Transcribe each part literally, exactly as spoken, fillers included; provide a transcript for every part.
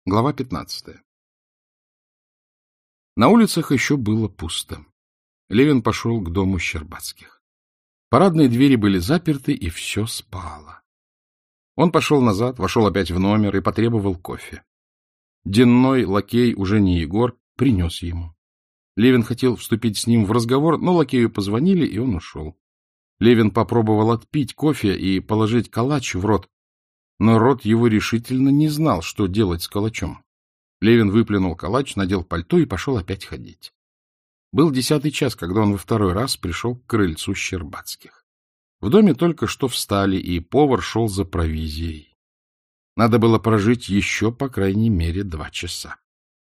Глава пятнадцатая. На улицах еще было пусто. Левин пошел к дому Щербацких. Парадные двери были заперты, и все спало. Он пошел назад, вошел опять в номер и потребовал кофе. Денной лакей, уже не Егор, принес ему. Левин хотел вступить с ним в разговор, но лакею позвонили, и он ушел. Левин попробовал отпить кофе и положить калач в рот, но рот его решительно не знал, что делать с калачом. Левин выплюнул калач, надел пальто и пошел опять ходить. Был десятый час, когда он во второй раз пришел к крыльцу Щербацких. В доме только что встали, и повар шел за провизией. Надо было прожить еще, по крайней мере, два часа.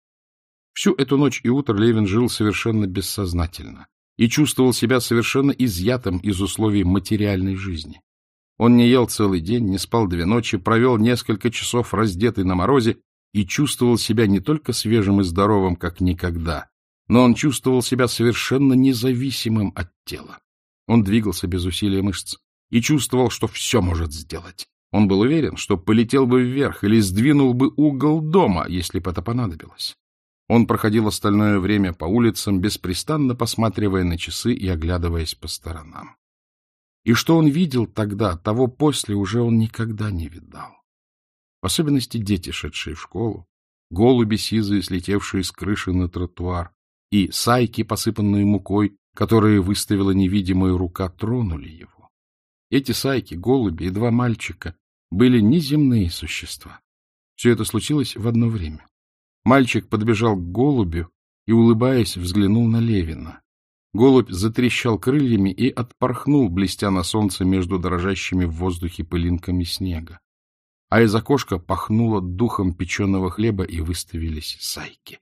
Всю эту ночь и утро Левин жил совершенно бессознательно и чувствовал себя совершенно изъятым из условий материальной жизни. Он не ел целый день, не спал две ночи, провел несколько часов раздетый на морозе и чувствовал себя не только свежим и здоровым, как никогда, но он чувствовал себя совершенно независимым от тела. Он двигался без усилия мышц и чувствовал, что все может сделать. Он был уверен, что полетел бы вверх или сдвинул бы угол дома, если бы это понадобилось. Он проходил остальное время по улицам, беспрестанно посматривая на часы и оглядываясь по сторонам. И что он видел тогда, того после уже он никогда не видал. В особенности дети, шедшие в школу, голуби сизые, слетевшие с крыши на тротуар, и сайки, посыпанные мукой, которые выставила невидимая рука, тронули его. Эти сайки, голуби и два мальчика были неземные существа. Все это случилось в одно время. Мальчик подбежал к голубю и, улыбаясь, взглянул на Левина. Голубь затрещал крыльями и отпорхнул, блестя на солнце между дрожащими в воздухе пылинками снега. А из окошка пахнуло духом печеного хлеба, и выставились сайки.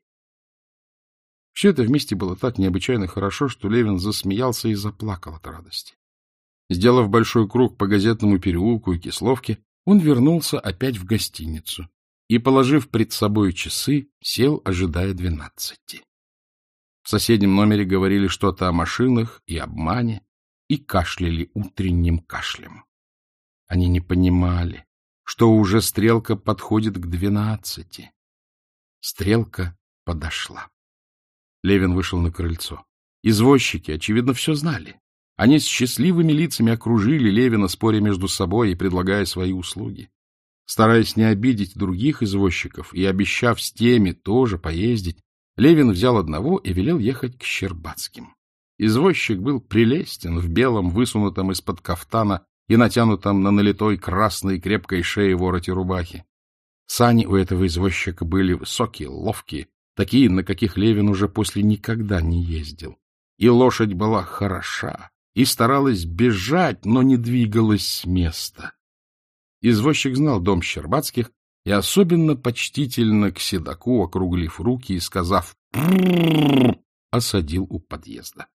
Все это вместе было так необычайно хорошо, что Левин засмеялся и заплакал от радости. Сделав большой круг по Газетному переулку и Кисловке, он вернулся опять в гостиницу и, положив пред собой часы, сел, ожидая двенадцати. В соседнем номере говорили что-то о машинах и обмане и кашляли утренним кашлем. Они не понимали, что уже стрелка подходит к двенадцати. Стрелка подошла. Левин вышел на крыльцо. Извозчики, очевидно, все знали. Они с счастливыми лицами окружили Левина, споря между собой и предлагая свои услуги. Стараясь не обидеть других извозчиков и обещав с теми тоже поездить, Левин взял одного и велел ехать к Щербацким. Извозчик был прелестен в белом, высунутом из-под кафтана и натянутом на налитой красной крепкой шее вороте рубахи. Сани у этого извозчика были высокие, ловкие, такие, на каких Левин уже после никогда не ездил. И лошадь была хороша, и старалась бежать, но не двигалась с места. Извозчик знал дом Щербацких и особенно почтительно к седоку, округлив руки и сказав «пррррр», осадил у подъезда.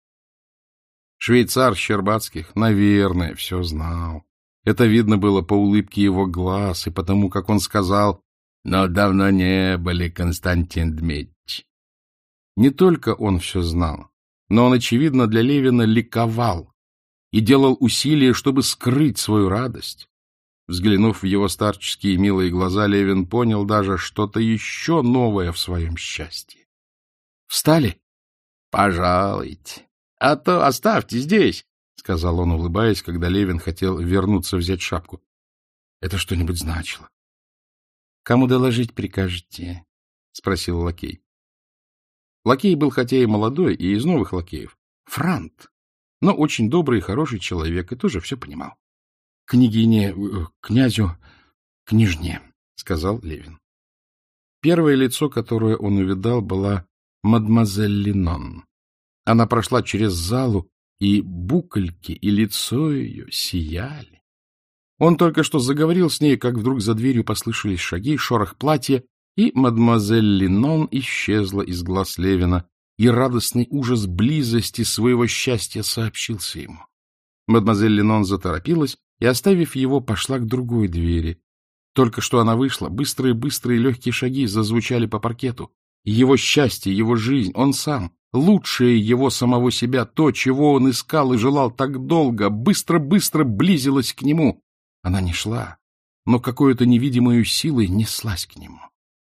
Швейцар Щербацких, наверное, все знал. Это видно было по улыбке его глаз и потому, как он сказал «но давно не были, Константин Дмитрич». Не только он все знал, но он, очевидно, для Левина ликовал и делал усилия, чтобы скрыть свою радость. Взглянув в его старческие милые глаза, Левин понял даже что-то еще новое в своем счастье. — Встали? — Пожалуйте. — А то оставьте здесь, — сказал он, улыбаясь, когда Левин хотел вернуться взять шапку. Это что-нибудь значило. — Кому доложить прикажете? — спросил лакей. Лакей был хотя и молодой, и из новых лакеев, франт, но очень добрый и хороший человек, и тоже все понимал. — Княгине, князю, княжне, — сказал Левин. Первое лицо, которое он увидал, была мадемуазель Линон. Она прошла через залу, и букольки, и лицо ее сияли. Он только что заговорил с ней, как вдруг за дверью послышались шаги, шорох платья, и мадемуазель Линон исчезла из глаз Левина, и радостный ужас близости своего счастья сообщился ему. Мадемуазель Линон заторопилась и, оставив его, пошла к другой двери. Только что она вышла, быстрые-быстрые легкие шаги зазвучали по паркету. Его счастье, его жизнь, он сам, лучшее его самого себя, то, чего он искал и желал так долго, быстро-быстро близилось к нему. Она не шла, но какой-то невидимой силой неслась к нему.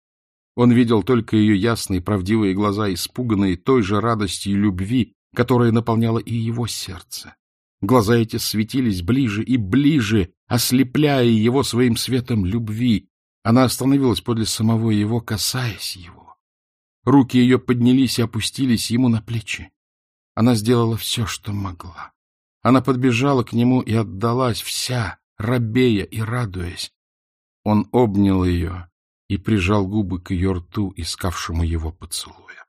Он видел только ее ясные, правдивые глаза, испуганные той же радостью любви, которая наполняла и его сердце. Глаза эти светились ближе и ближе, ослепляя его своим светом любви. Она остановилась подле самого его, касаясь его. Руки ее поднялись и опустились ему на плечи. Она сделала все, что могла. Она подбежала к нему и отдалась вся, робея и радуясь. Он обнял ее и прижал губы к ее рту, искавшему его поцелуя.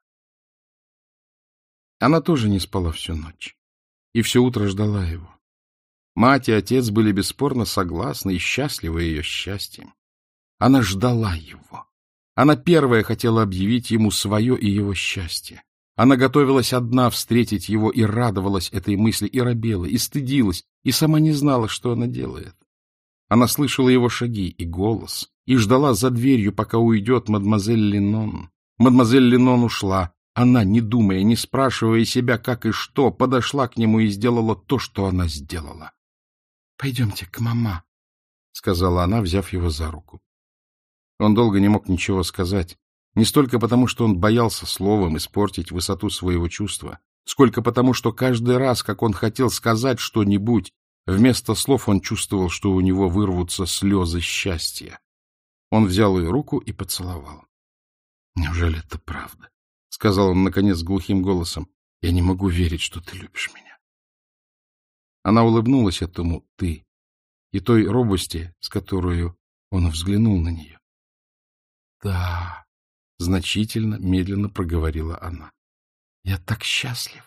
Она тоже не спала всю ночь и все утро ждала его. Мать и отец были бесспорно согласны и счастливы ее счастьем. Она ждала его. Она первая хотела объявить ему свое и его счастье. Она готовилась одна встретить его и радовалась этой мысли, и робела, и стыдилась, и сама не знала, что она делает. Она слышала его шаги и голос, и ждала за дверью, пока уйдет мадемуазель Линон. Мадемуазель Линон ушла. Она, не думая, не спрашивая себя, как и что, подошла к нему и сделала то, что она сделала. — Пойдемте к мама, — сказала она, взяв его за руку. Он долго не мог ничего сказать, не столько потому, что он боялся словом испортить высоту своего чувства, сколько потому, что каждый раз, как он хотел сказать что-нибудь, вместо слов он чувствовал, что у него вырвутся слезы счастья. Он взял ее руку и поцеловал. — Неужели это правда? — сказал он, наконец, глухим голосом. — Я не могу верить, что ты любишь меня. Она улыбнулась этому «ты» и той робости, с которой он взглянул на нее. — Да, — значительно, медленно проговорила она. — Я так счастлива.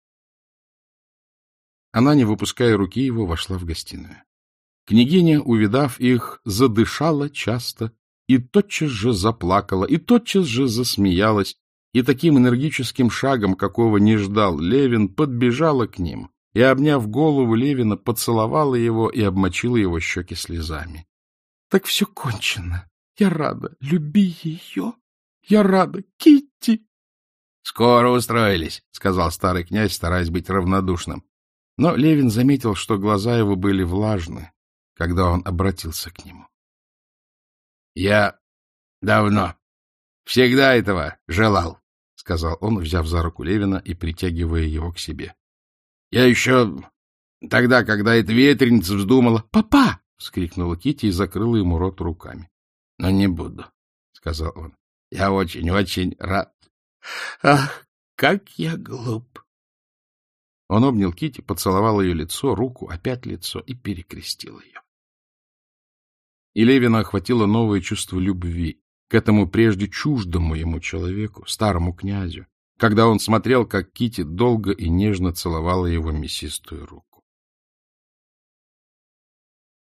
Она, не выпуская руки его, вошла в гостиную. Княгиня, увидав их, задышала часто и тотчас же заплакала, и тотчас же засмеялась, и таким энергическим шагом, какого не ждал Левин, подбежала к ним и, обняв голову Левина, поцеловала его и обмочила его щеки слезами. — Так все кончено. Я рада. Люби ее. Я рада. Китти. — Скоро устроились, — сказал старый князь, стараясь быть равнодушным. Но Левин заметил, что глаза его были влажны, когда он обратился к нему. — Я давно, всегда этого желал, — сказал он, взяв за руку Левина и притягивая его к себе. — Я еще тогда, когда эта ветреница вздумала... — Папа! — вскрикнула Китти и закрыла ему рот руками. — Но не буду, — сказал он. — Я очень-очень рад. Ах, как я глуп! Он обнял Китти, поцеловал ее лицо, руку, опять лицо и перекрестил ее. И Левина охватило новое чувство любви к этому прежде чуждому ему человеку, старому князю, когда он смотрел, как Китти долго и нежно целовала его мясистую руку.